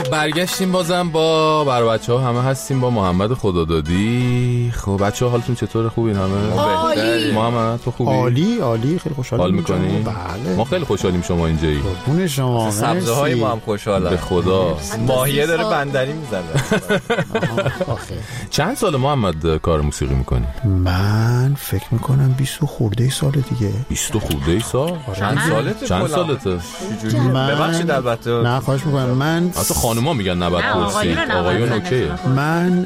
برگشتیم بازم با بچه‌ها همه هستیم با محمد خدادادی. خب بچه‌ها حالتون چطوره؟ خوبین همه؟ عالی. محمد تو خوبی؟ عالی خیلی خوشحالم. حال می‌کنی؟ بله. ما خیلی خوشحالیم شما اینجایی. قربون شما. سبزه‌های ما هم خوشحالم. به خدا. ماهیه داره بندری میزنه. چند سال محمد کار موسیقی می‌کنی؟ من فکر می‌کنم 20 خورده سال دیگه. 20 خورده سال؟ چند سالته؟ ببخشید البته. نه خواهش می‌کنم. من اصلا خانوما میگن نباید پرسید. آقایون اوکیه. من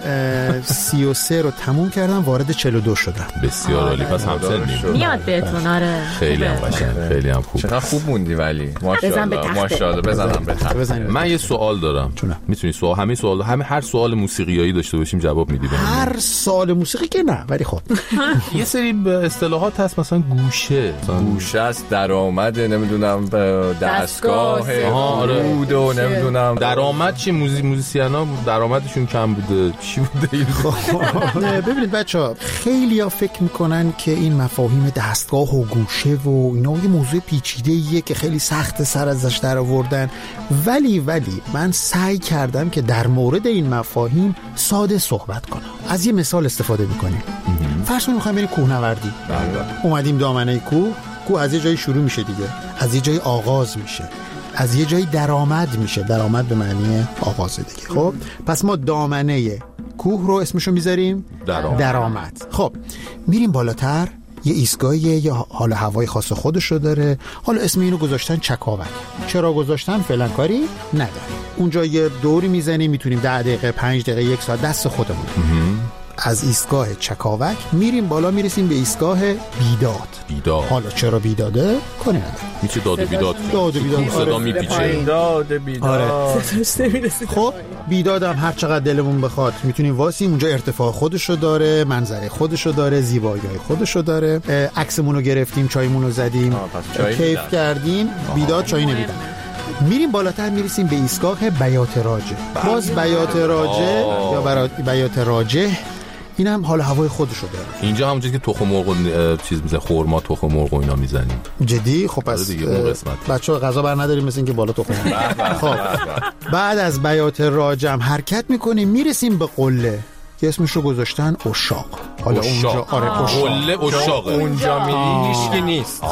33 رو تموم کردم وارد 42 شدم. بسیار عالی. پس همسنیم. میاد بهتون. آره خیلی هم قشنگ، خیلی هم خوب. چقدر خوب موندی ولی ماشاءالله بزنم به تخت. من یه سوال دارم. میتونی هر سوال موسیقیایی داشته باشیم جواب میدی بهم؟ هر سوال موسیقی که نه، ولی خب یه سری اصطلاحات هست، مثلا گوشه است، درآمد، نمیدونم دستگاه، بود و نمیدونم درآمد چی؟ موزیسینا درآمدشون کم بوده، چی بوده؟ ببینید بچه‌ها، خیلی‌ها فکر میکنن که این مفاهیم دستگاه و گوشه و اینا یه موضوع پیچیده‌ایه که خیلی سخت سر ازش در آوردن، ولی من سعی کردم که در مورد این مفاهیم ساده صحبت کنم. از یه مثال استفاده میکنیم. فرض کنیم میخوایم بریم کوهنوردی. اومدیم دامنه کوه از یه جایی شروع میشه دیگه، از یه جایی آغاز میشه، از یه جایی درآمد میشه. درآمد به معنی آغاز دیگه. خب پس ما دامنه کوه رو اسمشو میذاریم درآمد. خب میریم بالاتر، یه ایستگاهیه، یه حال هوای خاص خودشو داره. حالا اسم اینو گذاشتن چکاوک. چرا گذاشتن؟ فعلا کاری نداره. اونجا یه دوری میزنیم، میتونیم 10 دقیقه 5 دقیقه 1 ساعت دست خودمون. از ایستگاه چکاوک میریم بالا، میرسیم به ایستگاه بیداد. حالا چرا بیداده؟ کنه نداره. میشه داد و بیداد. صدا میپیچه. داد بیداد. خب بیداد هم هر چقدر دلمون بخواد میتونیم واسیم. اونجا ارتفاع خودشو داره، منظره خودشو داره، زیبایی‌های خودشو داره. عکسمون رو گرفتیم، چایمون رو زدیم، کیف کردیم. بیداد چای نمیدن. میریم بالاتر، میرسیم به ایستگاه بیات راجه. باز بیات راجه یا بیات راجه، این هم حال هوای خودشو داره. اینجا همونجوری که تخم مرغ و چیز میزنه، خرما تخم مرغ و اینا میزنیم. جدی؟ خب پس بچه‌ها غذا بر نداریم مثل اینکه بالا تخم مرغ. خب بعد از بیات راجه هم حرکت میکنیم، میرسیم به قله که اسمش رو گذاشتن اشاق. حالا اونجا قله اشاق. اونجا میری هیچکی نیست.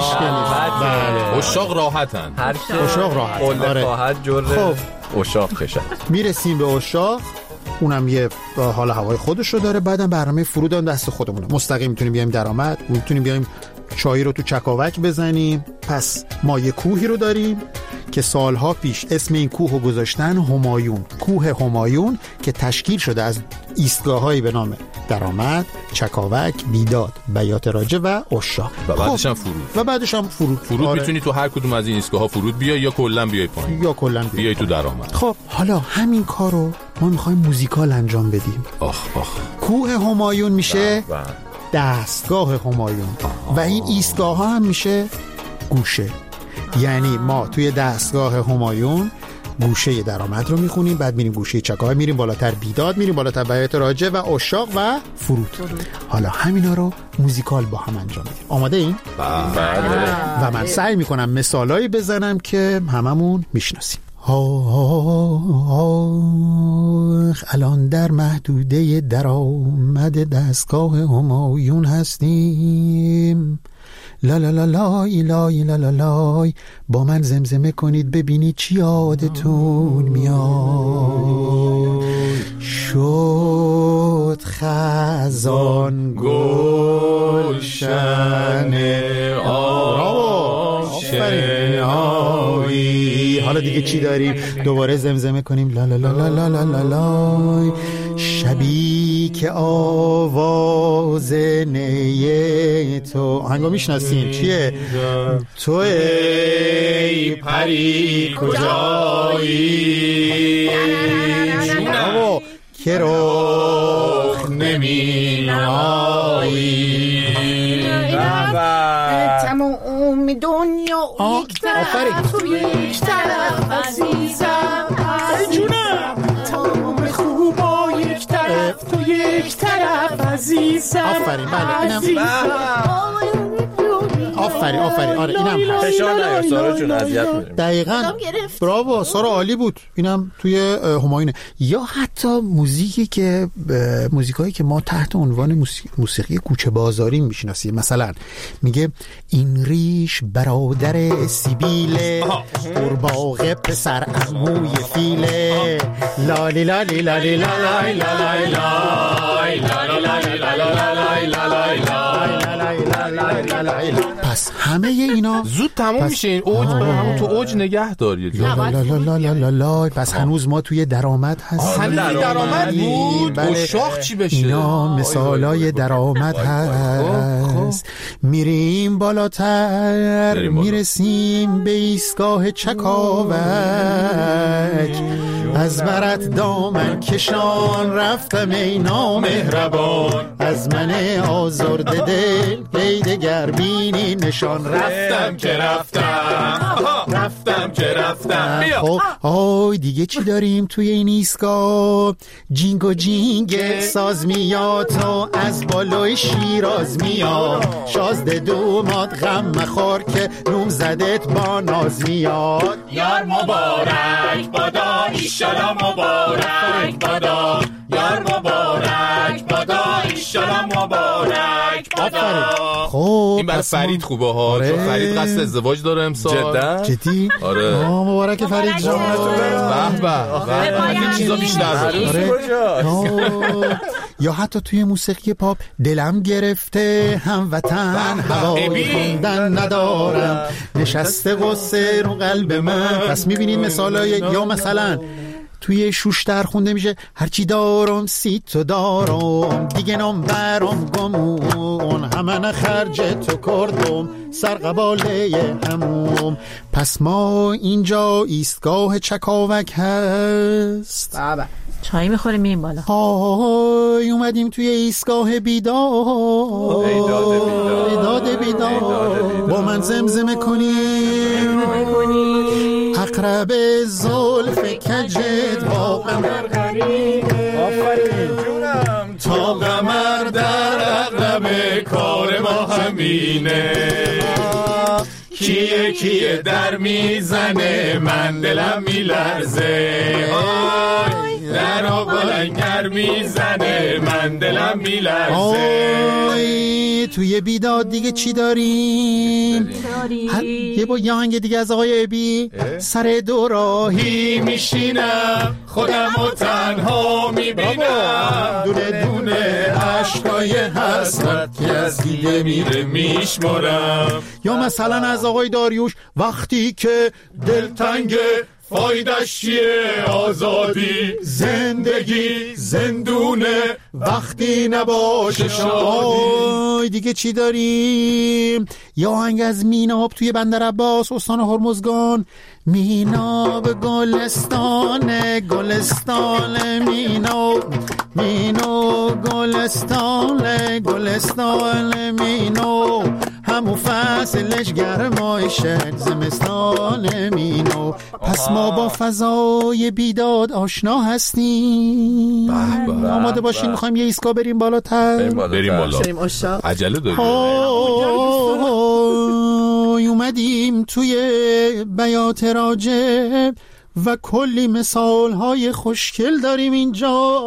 اشاق راحتن. اشاق راحت. قله خواهد جره. خب اشاق کشد. میرسیم به اشاق، اونم یه حال هوای خودش رو داره. بعدم برنامه فرودان دست خودمونه. مستقیم میتونیم بیایم درآمد، میتونیم بیایم چای رو تو چکاوک بزنیم. پس ما یه کوهی رو داریم که سالها پیش اسم این کوه رو گذاشتن همایون. کوه همایون که تشکیل شده از ایستگاه‌هایی به نام درآمد، چکاوک، بیداد، بیات راجه و اشاق و بعدش هم فرود. میتونی تو هر کدوم از این ایستگاه‌ها فرود بیای یا کلا بیای پایین بیای تو درآمد. خب حالا همین کارو ما می‌خوایم موزیکال انجام بدیم. کوه همایون میشه دستگاه همایون و این ایستگاه ها هم میشه گوشه. یعنی ما توی دستگاه همایون گوشه درآمد رو میخونیم، بعد میریم گوشه چکاوک، میریم بالاتر بیداد، میریم بالاتر بیات راجه و اشاق و فرود. حالا همینا رو موزیکال با هم انجام میدیم. آماده این؟ و من سعی میکنم مثالایی بزنم که هممون میشناسیم. الان در محدوده درآمد دستگاه همایون هستیم. لا لا لا لای لای لا لا لای، با من زمزمه کنید ببینید چی یادتون میاد. شد خزان گلشن آشنایی. حالا دیگه چی داریم؟ دوباره زمزمه کنیم لا لا لا لا لا لا لا. شبی که آواز نی تو، آهنگو میشناسین چیه؟ تو ای پری کجایی جونم که رخ نمی نمایی. تمام دنیا یک طرف تو یک طرف عزیزم جونم. تمام خوبا یک طرف تو یک طرف عزیزم. آفرین. بله آفرین آره اینم هست. فشار نیار سارا جون، اذیت می‌کنی. دقیقاً براو سارا، عالی بود. اینم توی همایونه. یا حتی موزیکایی که ما تحت عنوان موسیقی کوچه بازاری میشناسیم، مثلا میگه این ریش برادر سیبیله، قورباغه پسر عموی فیله، لالی لالی لالی لالی لالی لالی. پس همه اینا زود تموم میشه. این اوج همون تو اوج نگه داری. پس هنوز ما توی درآمد هستیم. درآمد بود. شاخ چی بشه؟ اینا مثالای درآمد هست. میریم بالاتر، میرسیم به ایستگاه چکاوک، از برات دامن کشان رفتم ای نامهربان، از من آزرده دل پیدگر بینی نشان، رفتم که رفتم. خب آی دیگه چی داریم توی این ایستگاه؟ جینگ و جینگ ساز میاد تا از بالای شیراز میاد، شازده دومات غم مخور که نوم زدت با ناز میاد، یار مبارک بادا ایشالا مبارک بادا، یار مبارک بادا ایشالا مبارک بادا. خب این برای فرید خوبه ها، چون فرید قصد ازدواج داره امسال. جدی؟ آره مبارک فرید جان. به از این چیزا بیشتر آره. یا حتی توی موسیقی پاپ، دلم گرفته هموطن، هوای خوندن ندارم، نشسته قصه رو قلب من. پس میبینید مثالای، یا مثلا توی شوشتر خونده میشه هرچی دارم سی تو دارم، دیگه نام برام گمون، همه خرج تو کردم سرقباله هموم. پس ما اینجا ایستگاه چکاوک هست. بابا چای میخوریم میریم بالا. های اومدیم توی ایستگاه بیداد، با من زمزمه کنیم، اقرب زلف کجت با قمر غریبه، آفرین جونم، تا قمر در اقرب کار ما همینه، کیه در میزنه من دلم میلرزه، در آبالنگر میزنه من دلم میلرزه. توی بیداد دیگه چی داریم؟ یه با یانگ دیگه از آقای ابی، سر دوراهی میشینم خودم و تنها میبینم، دونه دونه عشقای حسرت که از دیده میره میشمارم. یا مثلا از آقای داریوش، وقتی که دلتنگه فایدش چیه آزادی، زندگی زندونه وقتی نباشه شادی. دیگه چی داریم؟ یا آهنگ از میناب توی بندر عباس استان هرمزگان، میناب گلستان مینو گلستان مینو، همون فصلش گرمایشه زمستان مینو. پس ما با فضای بیداد آشنا هستیم. آماده باشین، میخوایم یه ایستگاه بریم بالاتر. بریم بالا. عجله داریم. اومدیم توی بیات راجب و کلی مثال های خوشگل داریم اینجا.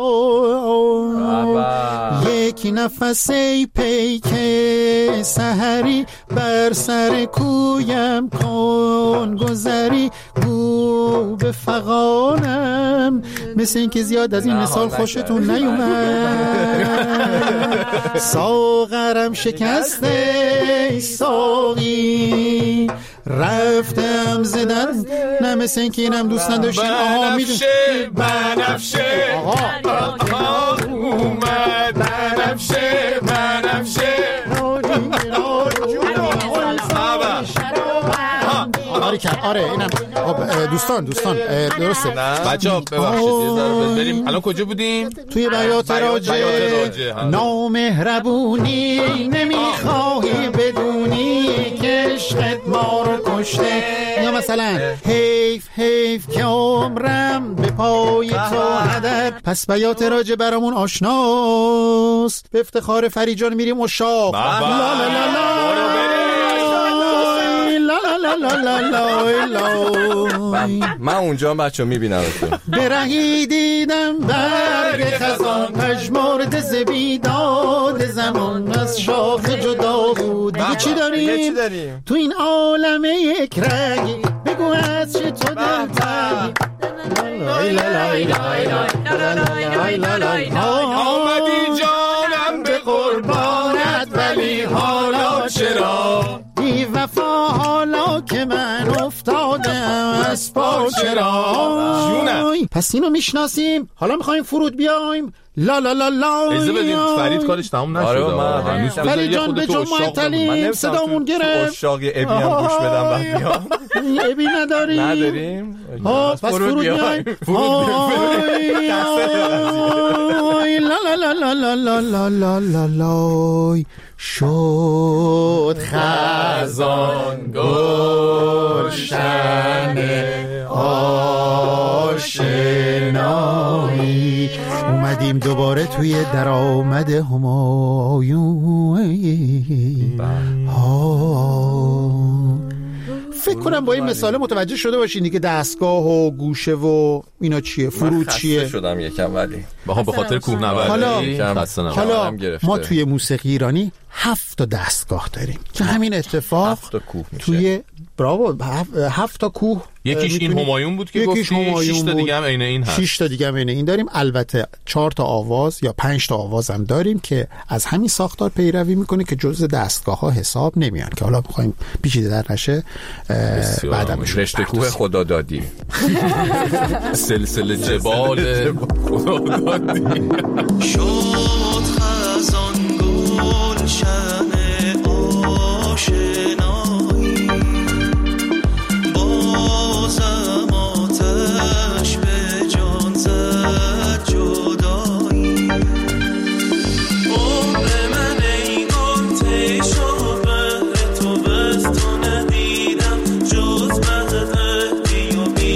یک نفسی پیک سحری، بر سر کویم کن گذری، گو به فغانم. مثل این که زیاد از این مثال خوشتون نیومد. ساغرم شکسته ساقی، رفتم زدن. نه مثل این که اینم دوست نداشتیم. بنفشه اومد، بنفشه آره اینم. دوستان درسته بچه‌ها ببخشید بریم. الان کجا بودیم؟ توی بیات راجع. نامهربونی نمیخواهی بدونی که عشقت ما رو کشته. یا مثلا حیف که عمرم به پای تو هدر. پس بیات راجع برامون آشناست. به افتخار فرید جان میریم مشاق. لا لا لا لا لا لا لا. من اونجا بچه میبینمتون. برهی دیدم برگ خزان پژمرده ز بیداد زمان از شاخ جدا بود. دیگه چی داریم تو این عالم یک رنگی؟ بگو از چه تو دلتنگی؟ آمدی جانم به قربانت ولی حالا چرا بی وفا حالا که من افتادم از پا چرا جونم. پس اینو میشناسیم، حالا میخوایم فرود بیایم. لا لا لا لا. ایزه بدیم فرید کارش تموم نشده. فرید جان به جا معطلیم، صدامون گرفت. اشاقی ابی هم گوش بدم بعد بیام. ابی نداریم. پس فرود بیایم. لا لا لا لا لا لا لا لا لا. شد خزان گلشن آشنایی. اومدیم دوباره توی درآمد همایون. فکر کنم با این مثال متوجه شده باشین دیگه دستگاه و گوشه و اینا چیه، فرود چیه. من خسته شدم یکم ولی به خاطر کوهنوردی. حالا ما توی موسیقی ایرانی 7 تا دستگاه داریم که همین اتفاق 7 تا کوه میشه. توی براو 7 تا کوه. یکیش این همایون بود که گفتی، 6 تا دیگه هم عین این هست. 6 تا دیگه هم عین این داریم. البته 4 تا آواز یا 5 تا آواز هم داریم که از همین ساختار پیروی میکنه که جزء دستگاه‌ها حساب نمیان، که حالا می‌خوایم پیچیده در نشه بعداً رشته کوه خدا دادی. سلسله جبال خدا دادی. شد خزان گلشن آشنایی بازم آتش به جان زد جدایی. عمر من ای گل تی شد بهر تو بس تو ندیدم جز مهدی و بی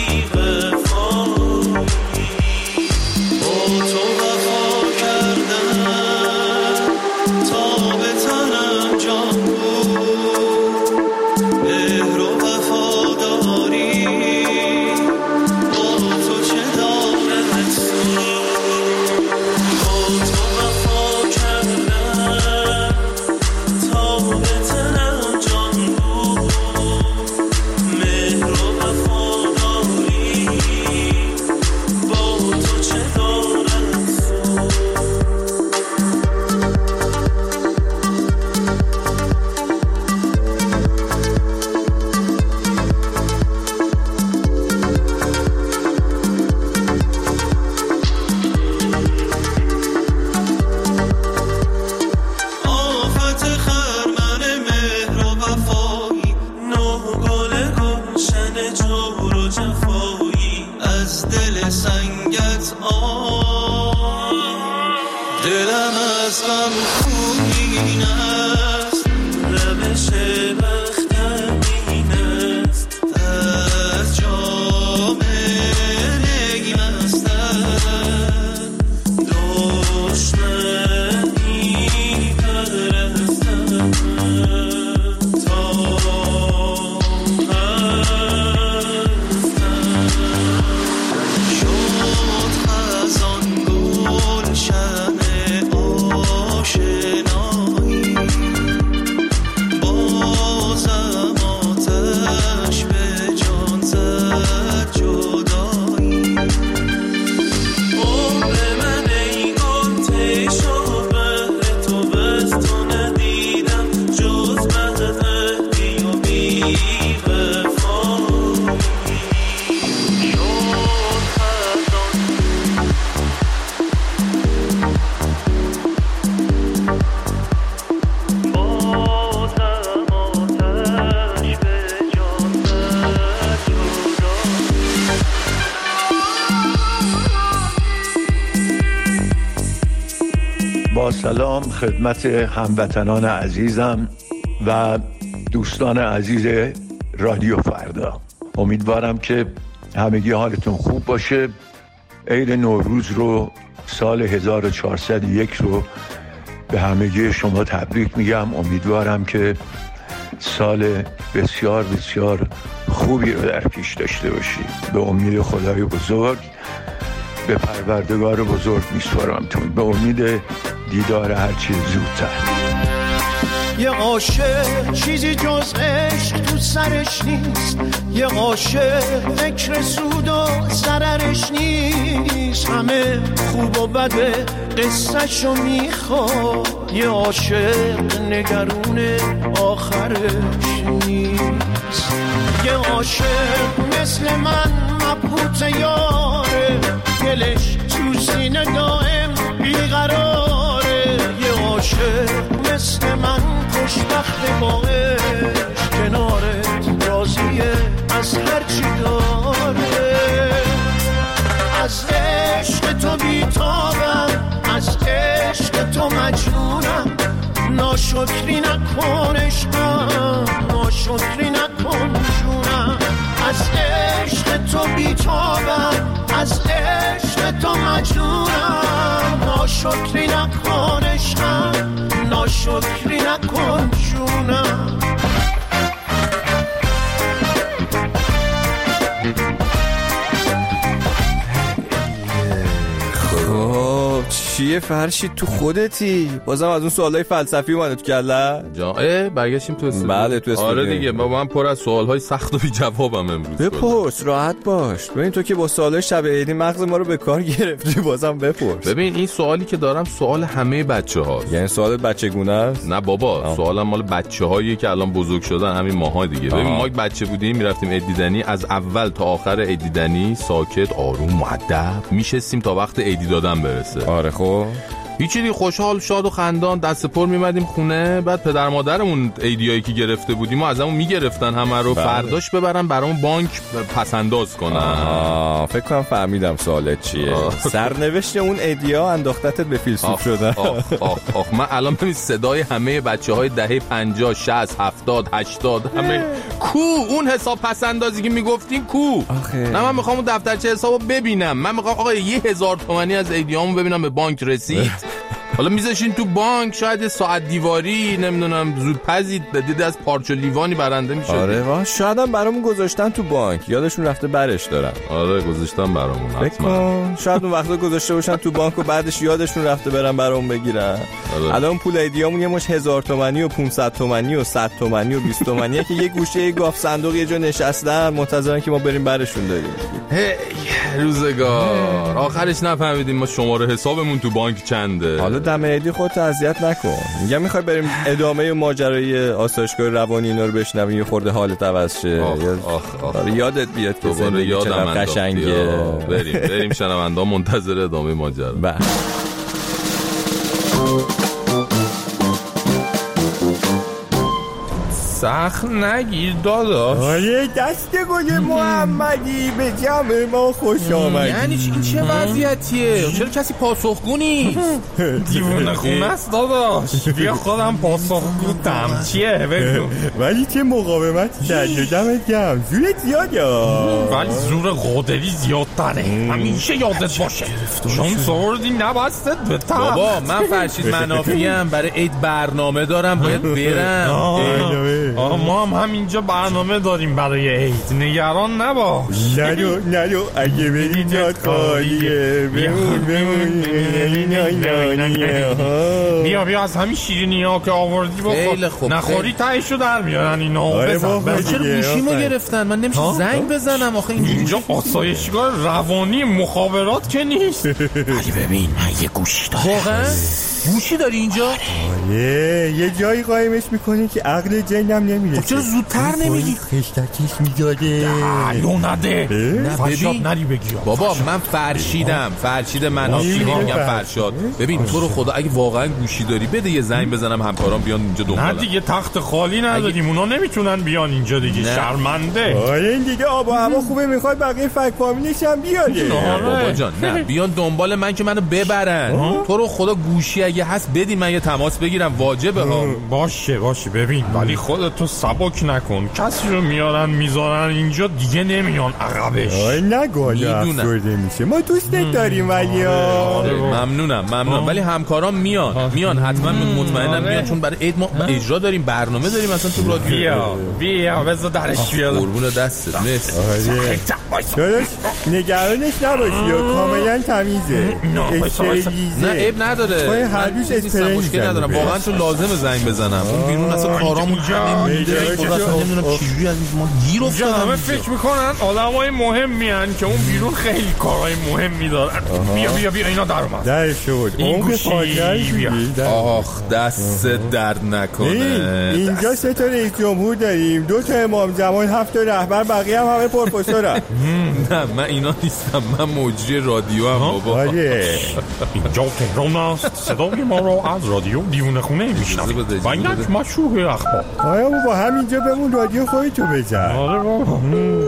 وفایی. با تو وفا کردم تا به تنم جان بود. مهر و وفاداری با تو چه دارد سود. با تو وفا کردم تا به تنم جان بود. مهر و وفاداری با تو چه دارد سود. آفت خرمن مهر و وفایی، نه گل گلشن جور و جفایی. از دل سنگت دلم از غم خونین است. روش بختم این است از جام رگی مستم. دشمنی پرستم تا هستم. شد خزان گلشن آشنایی بازم آتش به جان زد جدایی. عمر من ای گل تی شد بهر تو بس تو ندیدم جز مهدی و بی وفایی. شد خزان بازم آتش به جان زد جدایی. با سلام خدمت هموطنان عزیزم و دوستان عزیز رادیو فردا. امیدوارم که همگی حالتون خوب باشه. عید نوروز رو سال 1401 رو به همگی شما تبریک میگم. امیدوارم که سال بسیار بسیار خوبی رو در پیش داشته باشی. به امید خدای بزرگ، به پروردگار بزرگ میسپارمتون، به امید دیدار هرچی زودتر. یه عاشق چیزی جز عشق تو سرش نیست، یه عاشق فکر سود و ضررش نیست، همه خوب و بده قصه‌شو میخواد، یه عاشق نگرون آخرش نیست. یه عاشق مثل من مبهوت یاره، دلش تو سینه دائم بیقراره، یه عاشق مثل من خوشبخت با عشق، کنارت راضیه از هرچی داره. از عشق تو بیتابم، از عشق تو مجنونم، ناشکری نکن عشقم، ناشکری نکن جونم. از عشق تو بیتابم، از عشق تو مجنونم، ناشکری نکن عشقم، ناشکری نکن جونم. چیه فرشید تو خودتی؟ بازم از اون سوالای فلسفی اومده تو کله؟ جان برگشتیم تو استودیو. بله تو استودیو. آره دیگه من پر از سوالهای سخت و بی جوابم امروز. بپرس راحت باش. ببین تو که با سوالای شب عیدی مغز ما رو به کار گرفتی، بازم بپرس. ببین این سوالی که دارم سوال همه بچه‌هاست. یعنی سوالت بچگونه است؟ نه بابا سوالم مال بچه‌هایی که الان بزرگ شدن همین ماها دیگه. ببین ما بچه بودیم میرفتیم عید دیدنی، از اول تا آخر عید دیدنی ساکت آروم مؤدب میشستیم تا وقت عید دادن برسه. آره خب هیچی دیگه، خوشحال شاد و خندان دست پر میمدیم خونه. بعد پدر مادرمون عیدیایی که گرفته بودیم و ازمون میگرفتن همه رو، فرداش ببرن برامون بانک پسنداز کنن. فکر کنم فهمیدم سوالت چیه. سرنوشت اون عیدیا انداختت به فیلسوف شدن. من الان ببین صدای همه بچه‌های دهه 50 60 70 80 همه کو اون حساب پسندازی که میگفتین کو. نه من میخوام اون دفترچه حسابو ببینم. من میخوام آقا 1000 تومانی از عیدیامو ببینم به بانک رسید. حالا میذاشین تو بانک، شاید ساعت دیواری نمیدونم زودپزی دیده از پارچ و لیوانی برنده میشه. آره شاید هم برامون گذاشتن تو بانک، یادشون رفته برش دارن. آره گذاشتن برامون حتما. شاید اون وقتا گذاشته باشن تو بانک و بعدش یادشون رفته برن برامون بگیرن. الان پول عیدیامون یه مش 1000 تومانی و 500 تومانی و 100 تومانی و 20 تومانیه که یه گوشه گاف صندوق یه جا نشستن منتظرن که ما بریم برشون داریم. روزگار آخرش نفهمیدیم ما شماره حسابمون تو بانک چنده. حالا دم عیدی خودت اذیت نکن. میگم میخوای بریم ادامه ماجرای آسایشگاه روانی اینا رو بشنویم، یه خورده حالت عوض شه. آره یادت بیاد که دوباره یادم قشنگه. بریم شنوندا منتظر ادامه ماجرا. سخت نگیر داداش. آره دست گل محمدی به جمع ما خوش آمدی. یعنی این چه وضعیتیه؟ چرا کسی پاسخگو نیست؟ دیوونه خونه است داداش. بیا خودم پاسخگوتم. چیه بگو. ولی چه مقاومت کردی دمت گرم. زورت زیاده ولی زور قادری زیادتره. همیشه یادت باشه چون سوردی نبستت به تخت. بابا من فرشید منافیم، برای عید برنامه دارم باید برم. ما هم همینجا برنامه داریم برای عید، نگران نباش. نرو اگه بری جات خالیه. بمون بیا از همین شیرینی ها که آوردی بخور. نخوری تایشو در میارن اینا. چرا گوشیمو گرفتن؟ من نمیشه زنگ بزنم آخه اینجا آسایشگاه روانی مخابرات که نیست. ولی ببین من یه گوشی دارم. واقعا گوشی داری اینجا؟ آره یه جایی قایمش میکنی که عقل جنم نمیرسه. چرا زودتر نمیگی؟ خشتکش میداده. لو نده. فرشاد نری بگی. بابا من فرشید منافی میگم فرشاد. ببین تو رو خدا اگه واقعا گوشی داری بده یه زنگ بزنم همکارام بیان اینجا دنبالم. نه دیگه تخت خالی نداریم، اونا نمیتونن بیان اینجا دیگه. شرمنده. آره این دیگه آب و هوا خوبه، میخواد بقیه فک فامیلش هم بیاد. بابا جان نه بیان دنبال من که منو ببرن. تو رو خدا گوشی اگه اگه هست بدین من یه تماس بگیرم، واجبه ها. باشه ببین ولی خودتو سبک نکن، کسی رو میارن میذارن اینجا دیگه نمیان عقبش. نگو افسرده میشه، ما دوستت داریم ولی ممنونم ولی همکارام میان حتما، مطمئنم میان چون برای عید ما اجرا داریم، برنامه داریم اصلا تو رادیو. بیا بذار درش بیاد. قربون دستت. مرسی. داداش نگرانش نباشی، کاملا تمیزه، استریلیزه. نه عیب نداره، هر روز اسپری مشکل ندارم واقعا، چون لازمه زنگ بزنم. اون بیرون اصلا کارامون همه میده، نمیدونم چجوری از ما گیر افتادن. همه فکر میکنن آدمای مهمیان که اون بیرون خیلی کارهای مهمی دارن. بیا اینا در اومد. در شد. اون گوشی. آخ دست درد نکنه. اینجا 3 تا رئیس جمهور داریم، 2 تا امام زمان، 7 تا رهبر، بقیه هم همه پروفسورن. نه من اینا نیستم، من مجری رادیو ام بابا. اینجا تهران است، صدای ما رو از رادیو دیوونه خونه میشنوید و یک مشروع اخبار. آیا با همینجا بمون، رادیو خودتو بزن. آره بابا.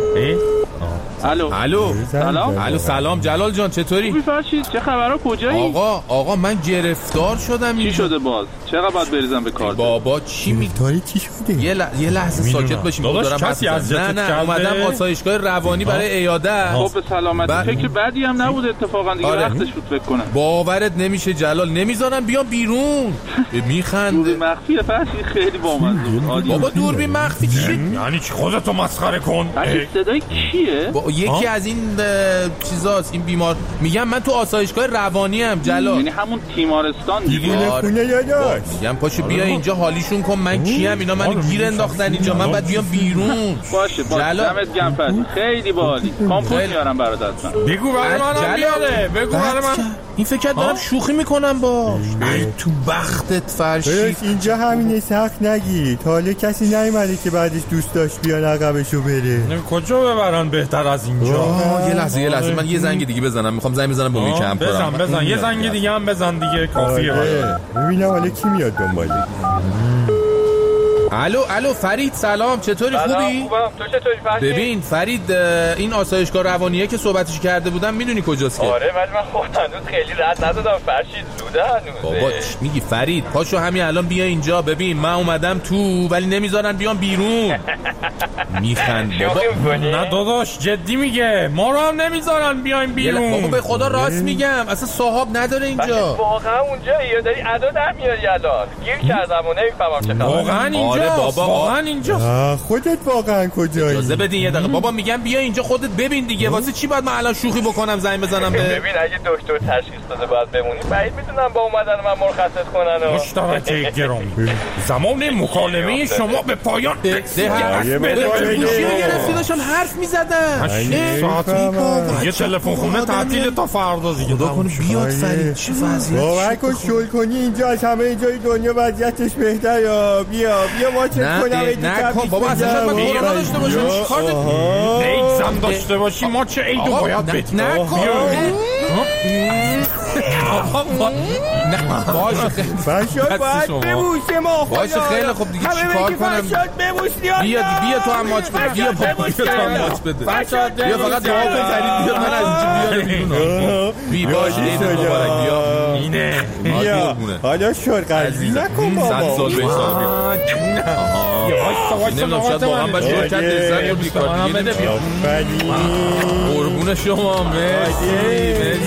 الو سلام جلال جان، چطوری؟ خوبی فرشید؟ چه خبرها؟ کجایی؟ آقا من گرفتار شدم. چی شده باز؟ چقدر باید بریزم به کار؟ بابا چی میگی؟ چی شده؟ یه لحظه ساکت باشیم. نه اومدم آسایشگاه روانی برای عیاده. خب به سلامتی. فکر بدی هم نبود اتفاقا، دیگه وقتش بود فکر کنم. باورت نمیشه جلال، نمیذارن بیام بیرون. میخنده. دوربین مخفی فرشید خیلی بامزه. بابا دوربین مخفی چی؟ یعنی چی؟ خودتو مسخره کن. صدای کیه؟ یکی از این چیزاست، این بیمار. میگم من تو آسایشگاه روانی ام جلال. یعنی همون تیمارستان دیگه. خونه یاداش. میگم پاشو بیا اینجا حالیشون کن. من کیم؟ اینا منو گیر انداختن اینجا، من باید بیام بیرون. باشه دمت گرم فرشید، خیلی باحالی. کامپوت میارم برات حتما. بگو برای منم بیاره. بگو برای من. این فکر دارم شوخی میکنم باش. ای تو بختت فرشید. اینجا همینه، سخت نگیر. تا حالا کسی نیومده که بعدش دوست داشت بیان عقبشو بره. کجا ببرن بهتر از اینجا؟ یه لحظه من یه زنگ دیگه بزنم. میخوام زنگ بزنم به اون که همکارم. بزن یه زنگ دیگه هم بزن دیگه، کافیه. ببینم حالا کی میاد دنباله. الو فرید سلام، چطوری؟ خوبی؟ خوبم، تو چطوری فرشید؟ ببین فرید، این آسایشگاه روانیه که صحبتش کرده بودم میدونی کجاست که؟ آره ولی من هنوز خیلی رد ندادم فرشید، زوده هنوز. بابا میگی فرید؟ پاشو همین الان بیا اینجا. ببین من اومدم تو ولی نمیذارن بیام بیرون. میخند بابا. نه داداش جدی میگه، ما رو هم نمیذارن بیایم بیرون. بابا به خدا راست میگم، اصلا صاحب نداره اینجا. واقعا اونجا یا داری ادا در میاری الان؟ گیر کردم و نمیفهمم چه خبره. واقعا اینجا؟ بابا واقعا اینجا؟ خودت واقعا کجایی؟ اجازه بدین یه دقیقه. بابا میگم بیا اینجا خودت ببین دیگه. واسه چی باید من الان شوخی بکنم زنگ بزنم به؟ ببین اگه دکتر تشخیص داده باید بمونی، بعید میدونم با اومدن من مرخصت کنن. مشترک گرامی، زمان مکالمه شما به پایان گوشی رو گرفتی داشتم حرف میزدم. یه تلفن خونه تعطیل تا فردا دیگه. خدا کنه بیاد فرید. چه وضعیه؟ باور کن شل کنی اینجا از همه جای دنیا وضعیتش بهتره. بیا ما چه کنم؟ نکن بابا، اصلا من کرونا داشته باشم چیکار داری؟ ایدزم داشته باشی ما چه ایدو باید بدیم؟ نکن باشه فرشاد باید ببوسه ما. باشه خیلی خوب دیگه چیکار کنم؟ بیا تو هم ماچ بده. بیا تو هم ماچ بده. بیا فقط دعا کن فرید بیاد من از اینجا بیارم بیرون. باشه عید مبارک. بیا اینه. بیا حالا شرقی نکن بابا. 100 سال به حساب. نمیدونم شاید واقعا باید شرکت لذت رو بیکار دیگه نمیشه. قربون شما. مرسی.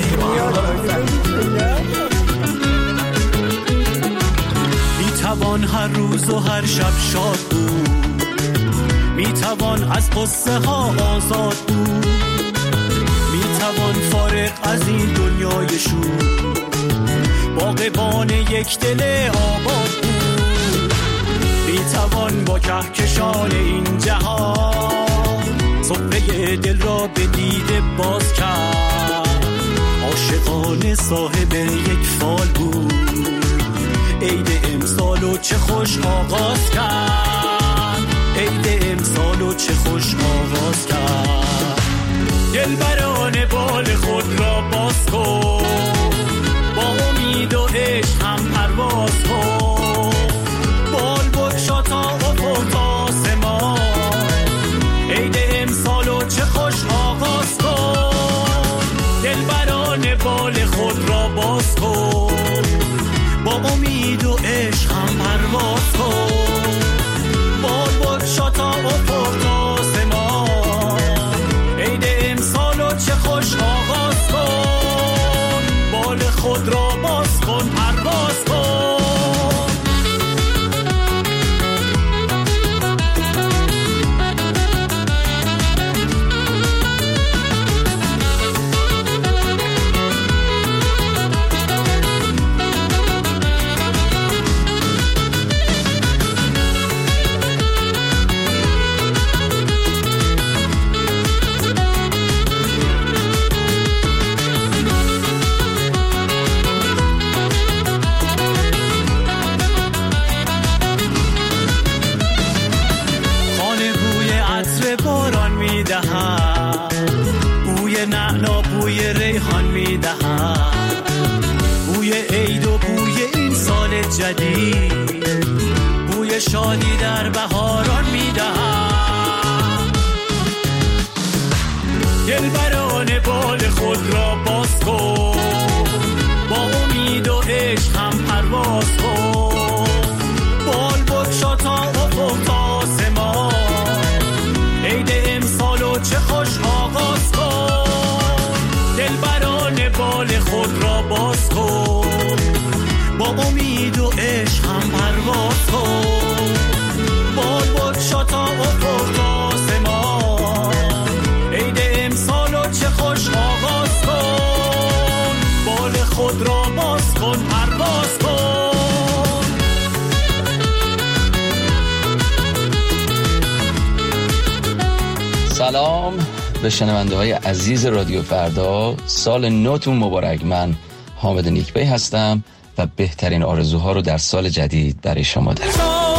میتوان هر روز و هر شب شاد بود، میتوان از قصه ها آزاد بود، میتوان فارغ از این دنیای شور باغبان یک دل آباد بود، میتوان با کهکشان این جهان صفحه دل را به دیده باز کرد، عاشقانه صاحب یک فال بود، عید امسال و چه خوش آغاز کرد، عید امسال و چه خوش آغاز کرد، دلبران بال خود را باز کن، با امید و عشق هم پرواز کن، بال بکشا تا افق تا آسمان، عید امسال و چه خوش آغاز کن، دلبران بال خود را باز کن، با شادی در بهاران میدهم. دلبران بال خود را باز کن، با امید و عشق هم پرواز کن. بال بگشا تا افق تا آسمان، عید امسال و چه خوش آغاز کن. دلبران بال خود را باز کن، با امید و عشق هم پرواز کن. بال بگشا تا افق تا آسمان، عید امسال و چه خوش آغاز کن. بال خود را باز کن، پرواز کن. سلام به شنونده های عزیز رادیو فردا. سال نوتون مبارک. من حامد نیکبی هستم و بهترین آرزوها رو در سال جدید برای شما دارم.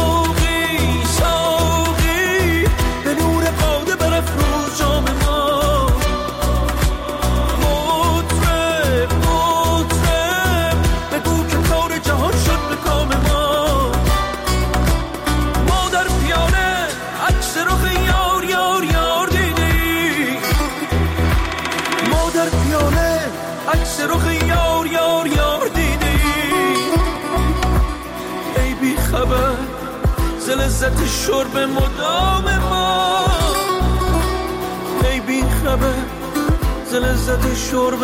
لذت شرب مدام ما، ای بی خبر ز لذت شرب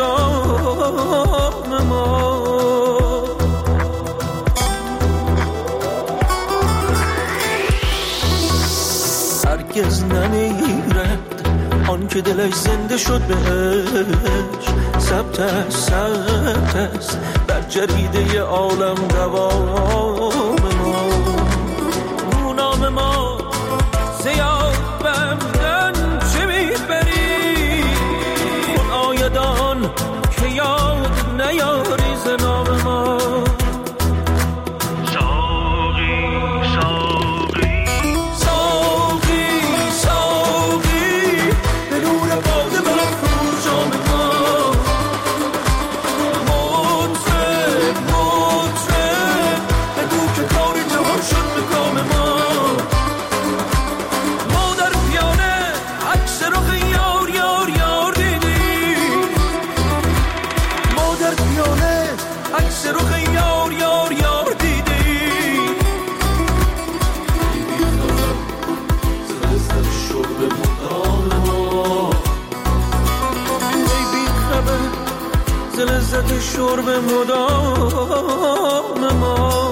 مدام ما. هرگز نمیرد آن که دلش زنده شد بهش، ثبت است بر جریده عالم دوام ما. ما زیاد بمدن چه میبری، خود آیدان که یاد نیاری ز نام ما. ساقی ساقی ساقی ساقی به نور باده برافروز جام ما. مطرب مطرب بگو که کار جهان شد به کام ما. لذت شرب مدام ما.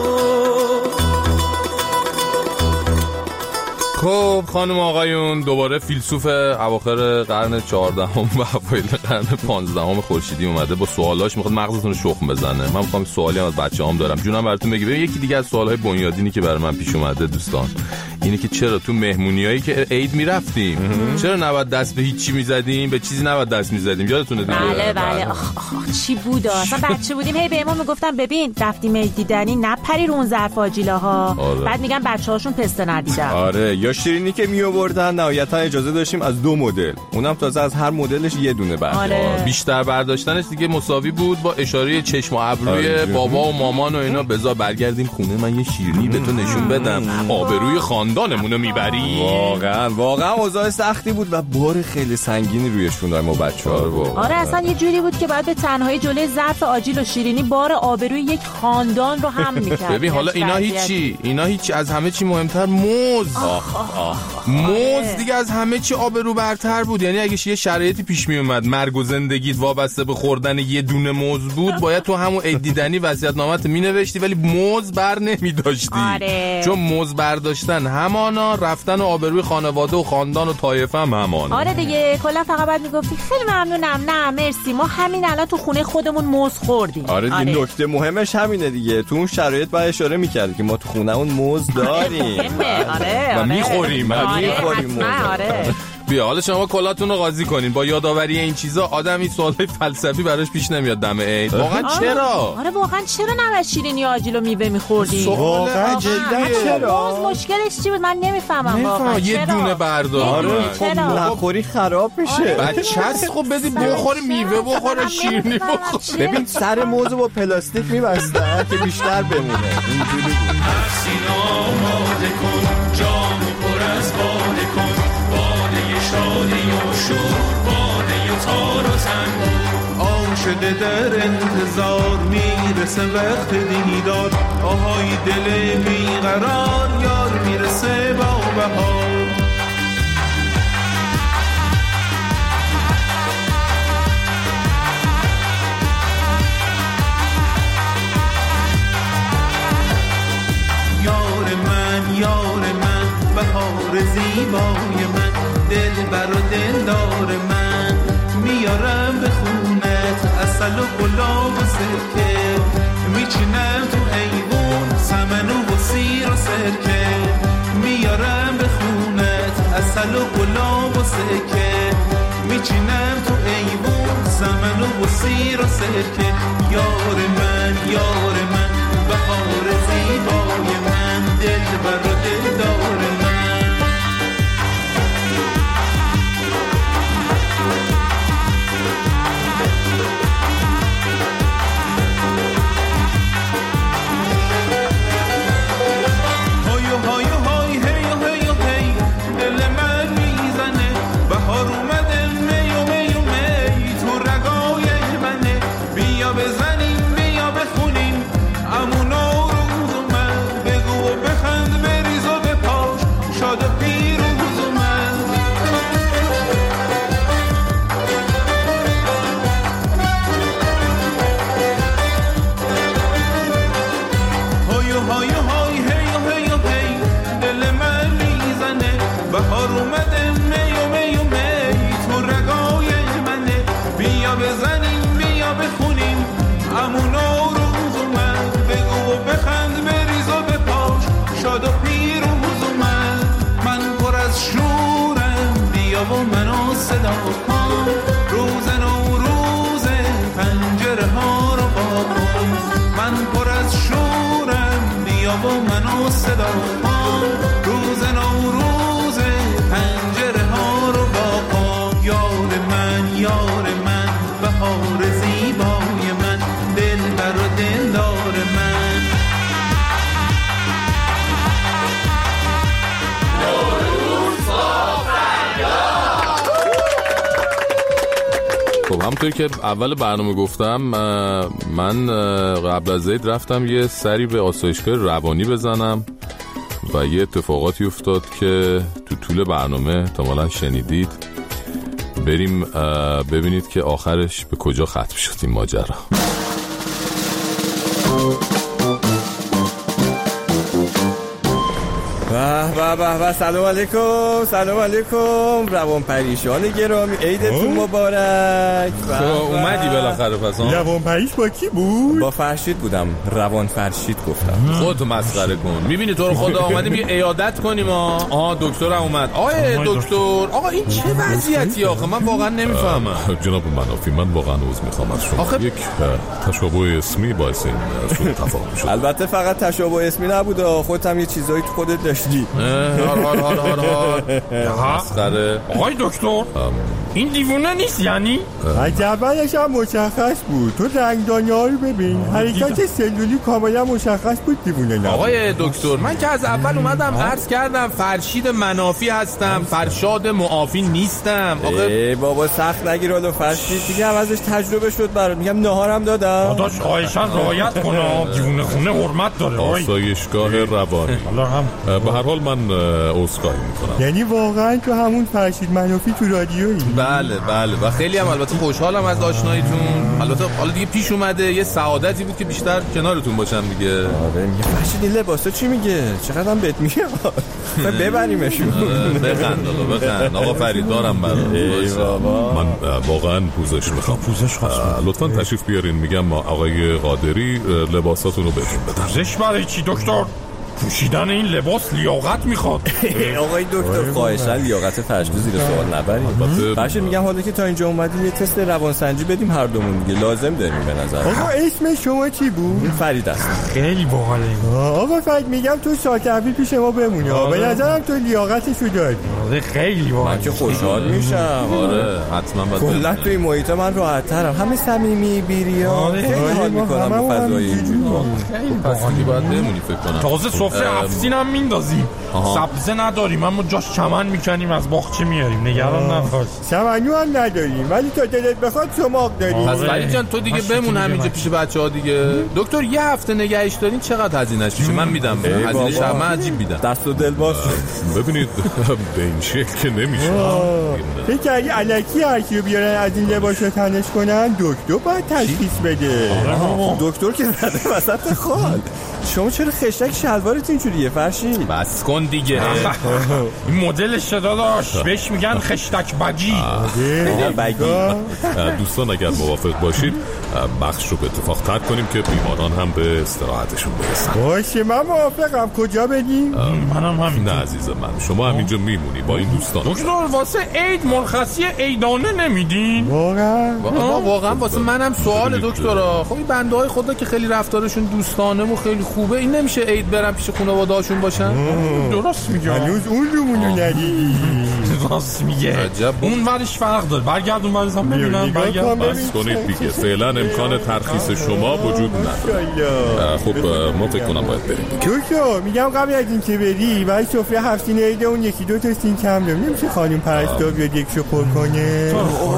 خب خانم آقایون، دوباره فیلسوف اواخر قرن 14 و اوایل قرن 15 خورشیدی اومده با سوالاش، میخواد مغزتون رو شخم بزنه. من میخوام سوالی هم از بچه‌هام دارم جونم براتون بگم. یکی دیگه از سوالهای بنیادینی که برای من پیش اومده دوستان اینه که چرا تو مهمونیایی که عید میرفتیم چرا نباید دست به هیچی میزدیم، به چیزی نباید دست میزدیم؟ یادتونه دیگه؟ بله. چی بود؟ اصلا بچه بودیم هی بهمون میگفتن ببین رفتیم عید دیدنی نپری رو اون ظرف آجیله‌ها. بعد میگن بچه‌هاشون پسته ندیدن. آره، یا شیرینی که میآوردن نهایتا اجازه داشتیم از 2 مدل، اونم تازه از هر مدلش یه دونه برداشت. آره. بیشتر برداشتنش دیگه مساوی بود با اشاره چشم و ابروی بابا و مامان و اینا. بذار برگردیم خونه من یه شیرینی به تو نشون بدم، آبروی خاندانمونو میبری. واقعا اوضاع سختی بود و بار خیلی سنگینی رویشون داشت ما بچه‌ها. آره اصلا یه جوری بود که بعد به تنهایی جلوی ظرف آجیل و شیرینی بار آبروی یک خاندان رو هم می‌کرد. ببین حالا اینا هیچی از همه چی مهمتر موز. موز دیگه از همه چی آبرو برتر بود. یعنی اگه یه شرایطی پیش می اومد مرگ و زندگیت وابسته به خوردن یه دونه موز بود، باید تو همون عید دیدنی وصیت‌نامه‌ت مینوشتی ولی موز بر نمی‌داشتی. آره. چون موز برداشتن همانا، رفتن و آبروی خانواده و خاندان و طایفه هم همانا. آره دیگه کلا فقط بعد میگفتی خیلی ممنونم، نه مرسی، ما همین الان تو خونه خودمون موز خوردیم. آره دیگه نکته مهمش همینه دیگه، تو اون شرایط باید اشاره می‌کردی که ما تو خونه‌مون موز داریم. آره و می‌خوریم. آره. بیا حالا شما کلاتون رو قاضی کنین. با یادآوری این چیزا آدمی سوالای فلسفی براش پیش نمیاد دم عید. واقعا چرا؟ آره واقعا چرا نباید شیرینی آجیل و میوه میخوردی؟ واقعا جدا چرا؟ مشکلش چی بود؟ من نمیفهمم واقعا. یه دونه بردار. آره خب نخوری خراب میشه. بچه‌ست خب بدید بخوره، میوه بخوره، شیرینی بخوره. ببین سر موزو با پلاستیک می‌بستن که بیشتر بمونه. اینجوری بود. سینا آماده کن، جام پر از باده کن، باده شادی و شور، باده تار و تنبور. عاشق در انتظار میرسه وقت دیدار، آهای دل بیقرار یار میرسه با بهار. یار من بهار زیبای من، دل بر و دلدار من، میارم به خونت عسل و گلاب و سرکه، میچینم تو ایوون سمن و سیر و سرکه، میارم به خونت عسل و گلاب و سرکه، میچینم تو ایوون سمن و سیر و سرکه. یار من بهار زیبای من، دل بر و دلدار من. های های هی هی دل من میزنه، بهار اومده می و می و می تو رگای منه. بیا بزنیم بیا بخونیم امون روز اومد، بگو و بخند بریز و بپاش شاد و پیروز اومد. های هی دل من میزنه، بهار اومده می و می و می تو رگای منه. بیا بزنیم بیا بخونیم امون روز اومد، بگو و بخند بریز و بپاش شاد و پیروز اومد. من پر از شورم بیا و منو صدا کن، روز نوروز پنجره ها رو با کن. من پر از شورم بیا و منو صدا کن، روز نوروز پنجره ها رو با کن. یار من بهار زیبای من، دل بر و دلدار من. خب همونطور که اول برنامه گفتم من قبل از عید رفتم یه سری به آسایشگاه روانی بزنم و یه اتفاقاتی افتاد که تو طول برنامه احتمالاً شنیدید. بریم ببینید که آخرش به کجا ختم شد این ماجرا. به سلام علیکم روان پریشان گرامی، عیدتون مبارک. اومدی بالاخره پس؟ روان پریش با کی بود؟ با فرشید بودم، روان فرشید گفتم. خودتو مسخره کن. میبینی تو رو خدا آمدیم یه عیادت کنیم. دکتر هم اومد. دکتر آقا این چه وضعیتی آخه؟ من واقعا نمیفهمم. جناب منافی من واقعا عذر میخوام از شما. یک تشابه اسمی باعث این سوء تفاهم شد. البته فقط تشابه اسمی نبود، خودت هم یه چیزایی تو خودت داشتی. مسخره. آقای دکتر این دیوونه نیست یعنی؟ از اولش هم مشخص بود. تو رنگدانی ها رو ببین، حرکت سلولی کاملا مشخص بود دیوونه نبود. آقای دکتر من که از اول اومدم عرض کردم فرشید منافی هستم، فرشاد معافی نیستم. بابا سخت نگیر حالا، فرشید دیگه عوضش تجربه شد برات. میگم نهارم دادم. داداش خواهشاً رعایت کن، دیوونه خونه حرمت داره. آسایشگاه روانی. به هر حال من عذرخواهی میکنم. یعنی واقعا تو همون فرشید منافی تو رادیویی؟ بله و خیلی هم البته خوشحالم از آشناییتون. البته حالا دیگه پیش اومده یه سعادتی بود که بیشتر کنارتون باشم دیگه. میگه فرشید این لباسا چی میگه؟ چقدر هم بهت میاد. ببریمشون. بخند آقا فرید دارم برات. من واقعا پوزش میخوام. لطفاً تشریف بیارین. میگم ما آقای قادری لباساتون رو بهتون بدم. پوزش برای چی دکتر؟ پوشیدن این لباس لیاقت میخواد. آقای دکتر خواهشاً لیاقت فرشته زیر سوال نبرید. فرشت میگم حالا که تا اینجا اومدیم یه تست روانسنجی بدیم هر دومون دیگه، لازم داریم به نظر. آقا اسم شما چی بود؟ فرید است. خیلی باحاله. آقا فرید میگم تو ساعت اول پیش ما بمونی. به نظرم تو لیاقتشو داری. آره خیلی باحاله. من که خوشحال میشم. آره حتما باید. کلا تو این محیط من راحت‌ترم. همه صمیمی بیریا. خیلی حال میکنم با فضای اینجوری. خیلی باحالی باید بمونی فکر کنم. تازه سفره افسینم میندازیم. سبزه نداریم اما جاش چمن میکنیم از باغچه میاریم. نگران نباش. چمنو هم نداریم ولی تا دلت بخواد شما داریم. پس ولی جان تو دیگه بمون همینجا پیش بچه‌ها دیگه. دکتر یه هفته نگهش دارین چقدر هزینه‌اش میشه؟ من میدم. هزینه شما عجیب میدم. دست و دل باز. ببینید به این شکل که نمیشه. فکر کردی الکی هرکی رو بیارن از این لباسو تنش کنن؟ دکتر باید تشخیص بده. دکتر که زده وسط خال. شما چرا خشک شلوارت اینجوریه فرشید؟ بس کن دیگه. این مدل داداش بهش میگن خشتک بگی. دوستان اگر موافق باشید بخش رو به اتفاق ترک کنیم که بیماران هم به استراحتشون برسن. باشه من موافقم. کجا بدیم؟ منم همین. نه عزیز من شما همینجا میمونی با این دوستان. دکتر واسه عید مرخصی عیدانه نمیدین؟ واقعا واسه منم سوال دکترا. خب این بنده های خدا که خیلی رفتارشون دوستانه و خیلی خوبه، این نمیشه عید برن پیش خانواده‌هاشون باشن؟ درست میگه. هنوز اون رومونو ندیدی. راست میگه. اون ورش فرق داره. برگردون برزم ببینم. بس کنید دیگه. فعلا امکان ترخیص شما وجود نداره. خب ما فکر کنم باید بریم. چوشو میگم قبل از این که بری ولی سفره هفتین عید اون یکی دو تا سین کم داریم. نمیشه خانم پرستار بیاد یکشو پر کنه؟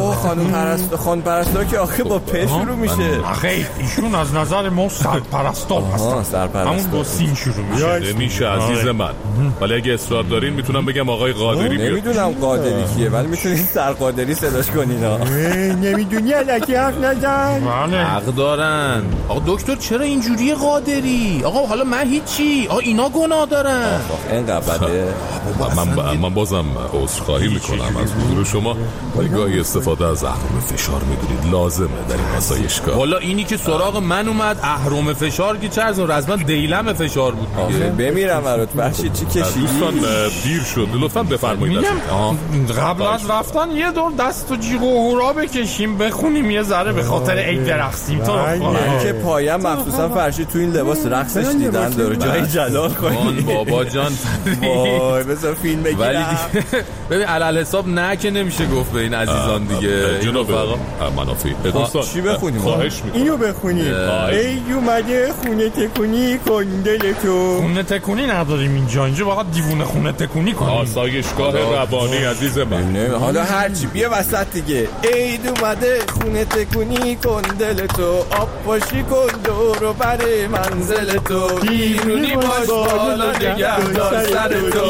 خانم پرستار که آخه با پ شروع میشه. آخه ایشون از نظر ما سرپرستار هستن. همون با سین شروع میشه. نمیشه عزیز من. ولی اگه اصرار دارین میتونم بگم آقای قادری بیاد. نمیدونم قادری کیه ولی میتونید سرقادری صداش کنین. نمیدونی الکی حرف نزن. حق دارن. آقا دکتر چرا اینجوری قادری؟ آقا حالا من هیچی. آقا اینا گناه دارن. اینقدر بده. من بازم عذرخواهی میکنم از حضور شما. ولی گاهی استفاده از اهرم فشار میدونید لازمه در این آسایشگاه. حالا اینی که سراغ من اومد اهرم فشار که چه از اون رسما دیلم فشار بود. بمیرم برات بخشی چی کشیدی؟ دوستان دیر شد لطفا بفرمایید. قبل از رفتن یه دور دست و جیغ و هورا بکشیم بخونیم یه ذره به خاطر عید رقصیم. تو من که پایم مخصوصا فرشید تو این لباس رقصش دیدن داره جای جلال کنی. بابا جان وای بذار فیلم بگیرم. ولی ببین علل حساب نه که نمیشه گفت به این عزیزان دیگه. جناب منافی دوستان چی بخونیم؟ خواهش میکنم اینو بخونیم. ای اومده خونه تکونی کن دل تو. خونه تکونی نداریم اینجا باید دیوونه خونه تکونی کنیم. آسایشگاه روانی عزیز من. حالا هرچی بیا وسط دیگه. عید اومده خونه تکونی کن دل تو. آب پاشی کن دور و بر منزل تو. پیرونی باش بالا نگه دار سر تو.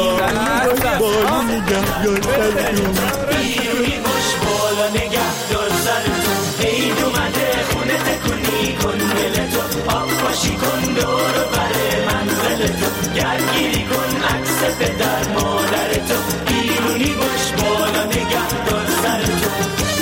پیرونی باش بالا نگه دار سر تو. عید اومده خونه تکونی کن دل تو. آب پاشی کن دور و بر منزل تو. گرگیری کن عکس پدر مادر تو. پیرونی باش بالا نگه دار سر تو.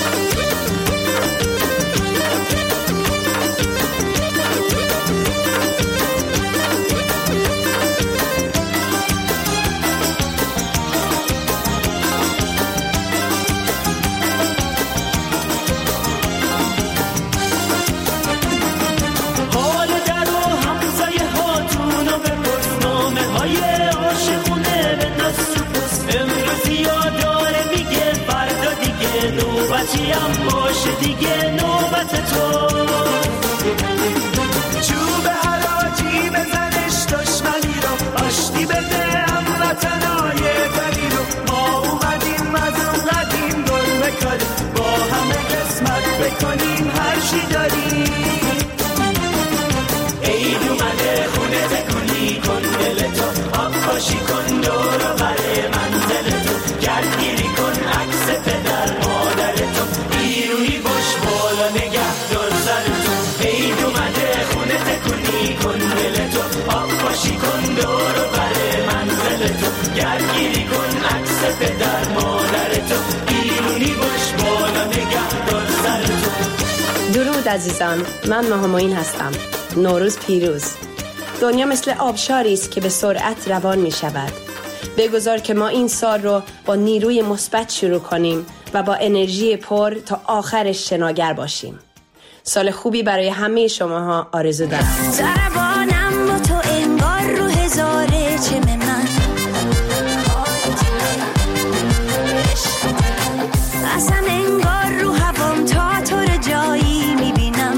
نوبتیم باشه دیگه نوبت تو. چوب حراجی بزنش دشمنی رو. آشتی بده هموطنای دلی رو. ما اومدیم از اون قدیم گل بکاریم. با همه قسمت بکنیم هر چی داریم. عید اومده خونه تکونی کن دل تو. آب پاشی کن دور و بر منزل تو. گردگیری کن عکس پدر مادر تو. پیرونی باش بالا نگه دار سر تو. عید اومده خونه تکونی کن دل تو. آب پاشی کن دور و بر منزل تو. گردگیری کن عکس پدر مادر تو. پیرونی باش بالا نگه دار سر تو. درود عزیزان، من ماهماین هستم. نوروز پیروز. دنیا مثل آبشاری است که به سرعت روان می شود. بگذار که ما این سال رو با نیروی مثبت شروع کنیم و با انرژی پر تا آخرش شناگر باشیم. سال خوبی برای همه شماها آرزو دارم. ضربانم با تو انگار رو هزاره چه من اصلا انگار رو هوام تا تو رو جایی میبینم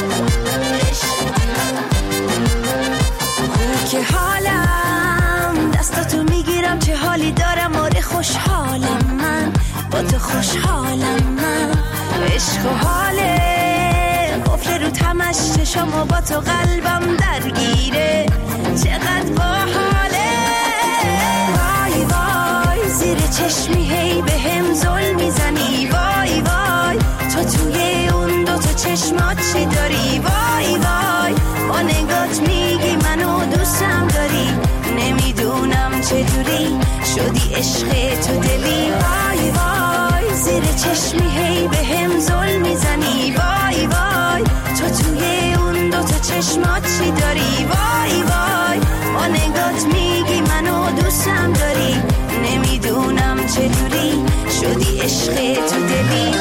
که حالم دستاتو میگیرم چه حالی دارم آره خوشحالم من با تو خوشحالم من عشق و حاله قفل رو تمش چشم و با تو قلبم درگیره چقدر با حاله وای وای زیر چشمی هی به هم ظلم میزنی وای وای تو توی اون دوتا چشمات چی داری وای وای با نگات میگی منو دوستم داری نمیدونم چجوری شدی عشق تو دلی وای وای زیر چشمی هی به هم ظلم میزنی وای وای تو توی اون دوتا چشمات چی داری وای وای با نگات میگی منو دوستم داری نمیدونم چجوری شدی عشق تو دلی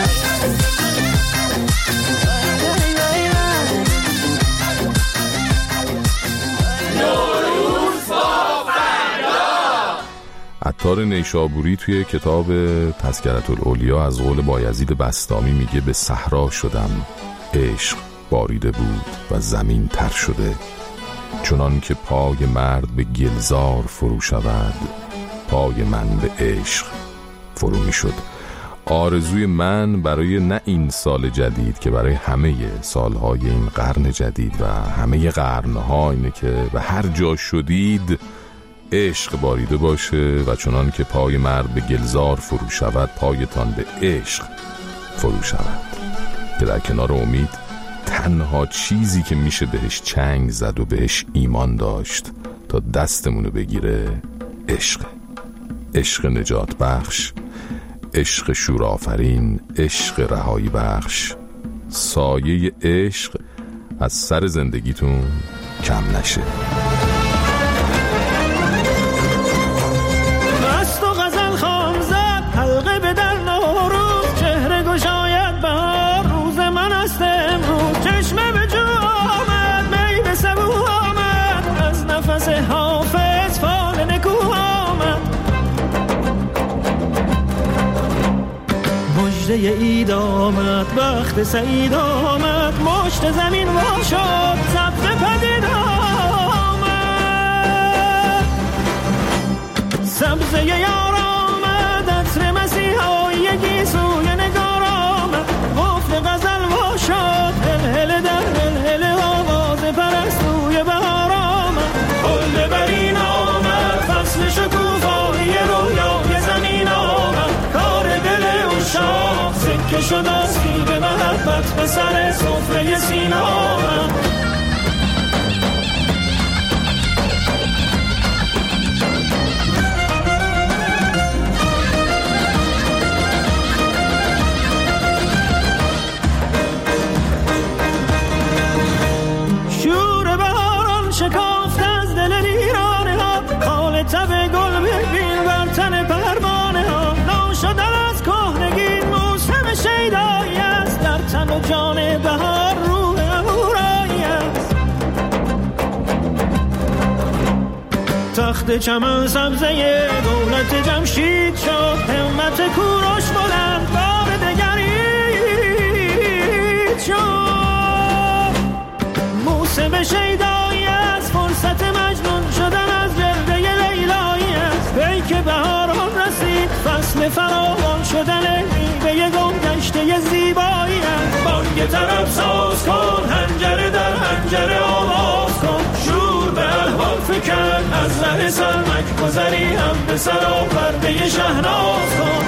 عطار نیشابوری توی کتاب تذکرة الاولیا از قول بایزید بسطامی میگه به صحرا شدم عشق باریده بود و زمین تر شده چنان که پای مرد به گلزار فرو شود پای من به عشق فرو می شد. آرزوی من برای نه این سال جدید که برای همه سالهای این قرن جدید و همه قرنها اینه که به هر جا شدید عشق باریده باشه و چنان که پای مرد به گلزار فرو شود پایتان به عشق فرو شود که در کنار امید تنها چیزی که میشه بهش چنگ زد و بهش ایمان داشت تا دستمونو بگیره عشق، عشق نجات بخش، عشق شورآفرین، عشق رهایی بخش. سایه عشق از سر زندگیتون کم نشه. مست و غزل خام زد حلقه به در نوروز چهره گشاید بهار روز من است امروز چشمه به جو آمد می به سبو آمد از نفس حافظ فال نکو آمد مجده اید آمد وقت سعید آمد مشت زمین وا شد سبز پدید آمد سبزه یار آمد عطر مسیحایی سوی نگار آمد قفل غزل وا شد هل در هل آواز پرستوی بهار آمد حل برین آمد فصل شکوفایی رویای زمین آمد کار دل اون شاه سکه شد از خیب محبت به سر سفره سین آمد شکافت از دل ویرانه ها خال تب گل ببین بر تن پروانه ها نو شدن از کهنگی موسم شیدایی است در تن و جان بهار روح اهورایی است تخت چمن سبزه دولت جمشید شد همت کوروش بلند بار دگرید شد موسم شیدایی فرصت مجنون شدن از گرده لیلایی است ای که بهاران رسید فصل فراوان شدن میوه گم گشته زیبایی است بانگ طرب ساز کن حنجره در حنجره آواز کن شور به احوال فکن از ره سرمک گذری هم به سرا پرده شهناز کن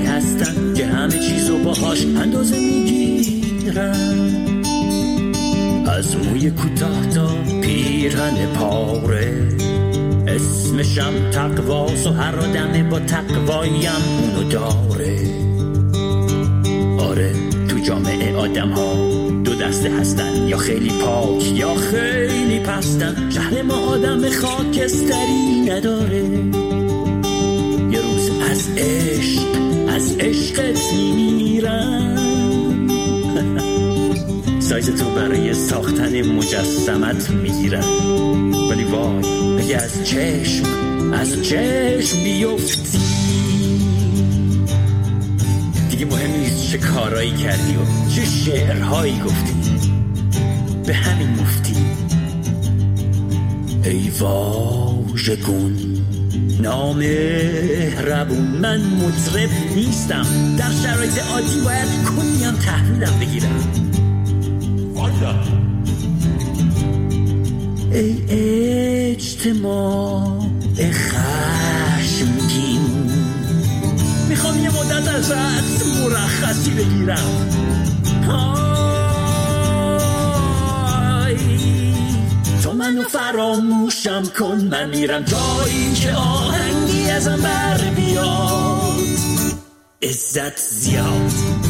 هستن که همه چیزو باهاش اندازه میگیرن، از موی کوتاه تا پیرهن پاره. اسمشم تقواست و هر آدمه با تقوایم اونو داره. آره تو جامعه آدم ها دو دسته هستن، یا خیلی پاک یا خیلی پستن. شهر ما آدم خاکستری نداره. یه روز از عشقت میمیرن. سایز تو برای ساختن مجسمت میگیرن، ولی وای اگه از چشم بیفتی دیگه مهم نیست چه کارایی کردی و چه شعرهایی گفتی، به همین مفتی. ای واژگون نامهربون، من مطرب نیستم، در شرایط عادی باید کنیم تحویلم بگیرم. ای اجتماع خشمگین، میخوام یه مدت ازت مرخصی بگیرم. تو منو فراموشم کن، من میرم جایی که آهنگی ازم بر بیاد. عزت زیاد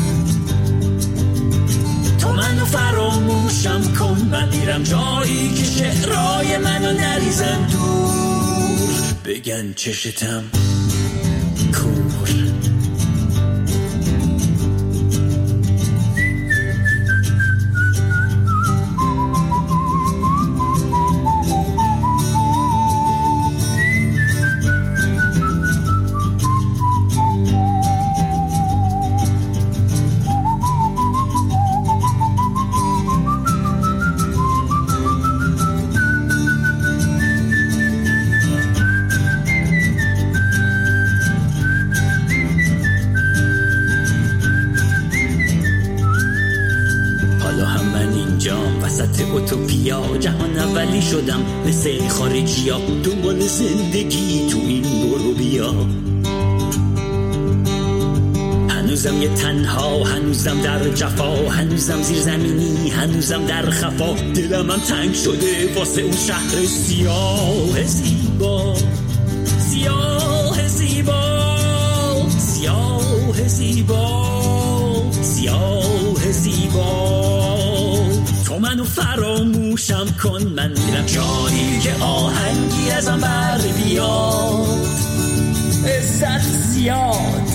تو منو فراموشم کن، من میرم جایی که شعرهای منو نریزن دور. بگن چشتم کور. اوتوپیا جهان اولی شدم مثل خارجی ها، دنبال زندگی تو این برو بیا. هنوزم یه تنها، هنوزم در جفا، هنوزم زیر زمینی، هنوزم در خفا. دلم هم تنگ شده واسه اون شهر سیاه زیبا، سیاه زیبا، سیاه زیبا، سیاه زیبا. تو منو فراموشم کن، من میرم جایی که آهنگی ازم بر بیاد. عزت زیاد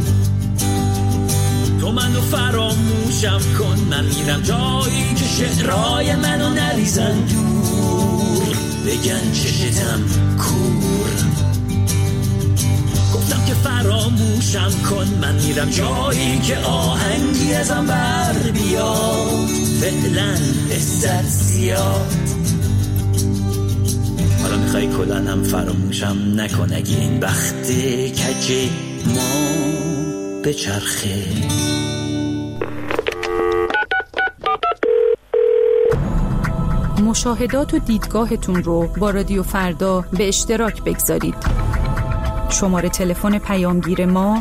تو منو فراموشم کن، من میرم جایی که شعرهای منو نریزن دور. بگن چشتم کور. گفتم که فراموشم کن، من میرم جایی که آهنگی ازم بر بیاد. فعلا عزت زیاد. حالا میخوای کلن هم فراموشم نکن، اگه این بخت کج ما به چرخه. مشاهدات و دیدگاهتون رو با رادیو فردا به اشتراک بگذارید. شماره تلفن پیامگیر ما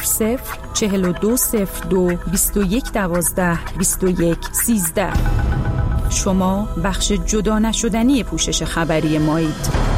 00420221122113. شما بخش جدا نشدنی پوشش خبری مایید.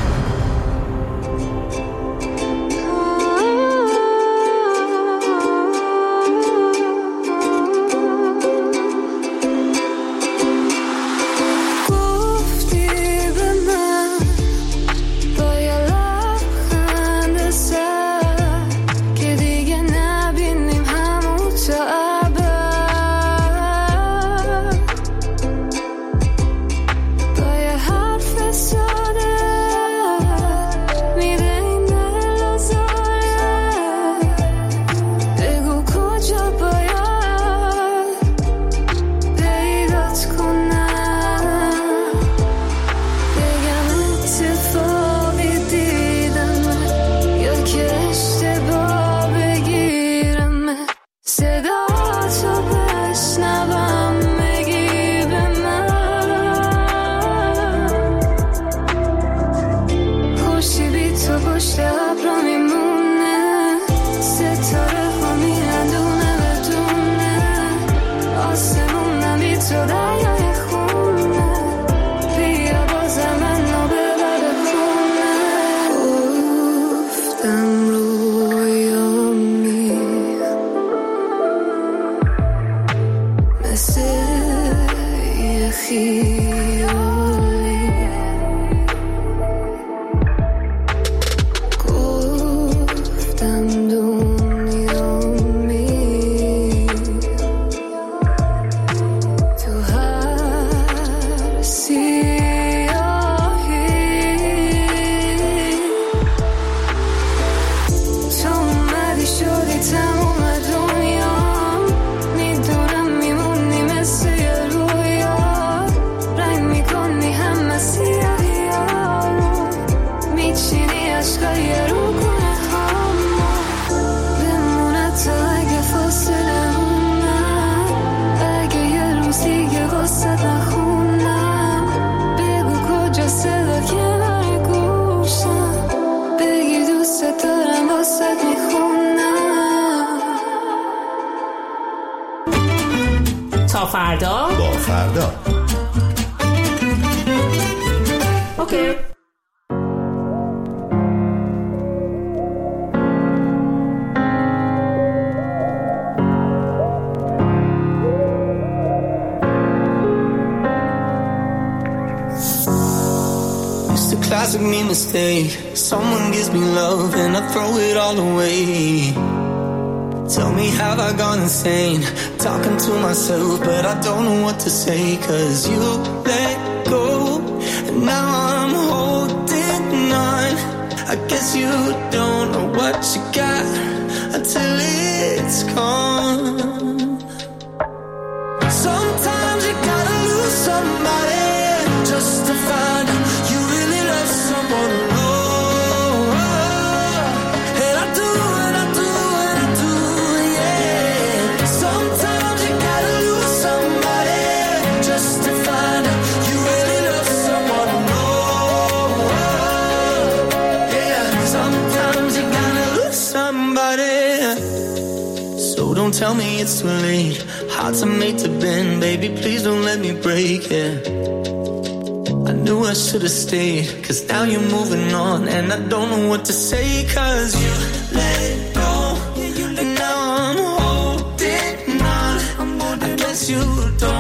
پشت ابرا میمونه ستاره ها تا فردا با فردا. اوکی. It's a classic me mistake. Someone gives me love and I throw it all away. Tell me, have I gone insane? Talking to myself, but I don't know what to say. 'Cause you let go, and now I'm holding on. I guess you don't know what you got until it's gone. Sometimes you gotta lose somebody just to find out you really love someone. Don't tell me it's too late. Hearts are made to bend, baby, please don't let me break it. I knew I should have stayed, 'cause now you're moving on, and I don't know what to say. 'Cause you let go, and now I'm holding on. I guess you don't